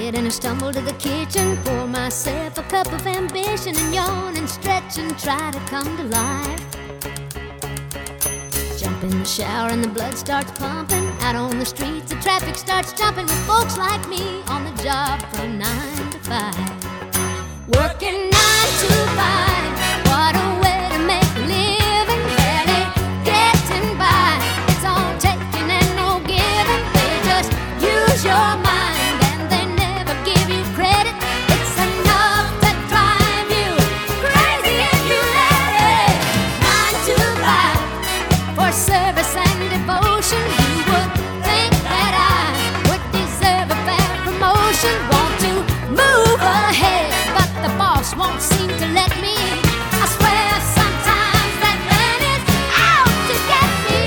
get and I stumble to the kitchen, pour myself a cup of ambition and yawn and stretch and try to come to life. Jump in the shower and the blood starts pumping. Out on the streets the traffic starts jumping with folks like me on the job from 9 to 5. Working 9 to 5, what a way to make a living. Barely getting by, it's all taking and no giving. They just use your mind and they never give you credit. It's enough to drive you crazy if you let it. 9 to 5 for service and devotion. You would think that I would deserve a fair promotion. Want to move ahead, but the boss won't seem to let me. I swear sometimes that man is out to get me.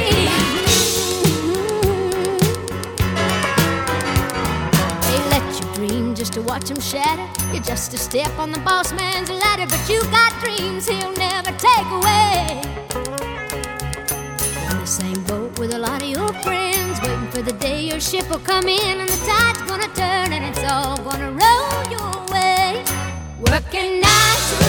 They let you dream just to watch him shatter. You're just a step on the boss man's ladder, but you got dreams he'll never take away. In the same boat with a lot of your friends, waiting for the day your ship will come in and the tide's gonna turn and it's all gonna roll your way. Working 9 to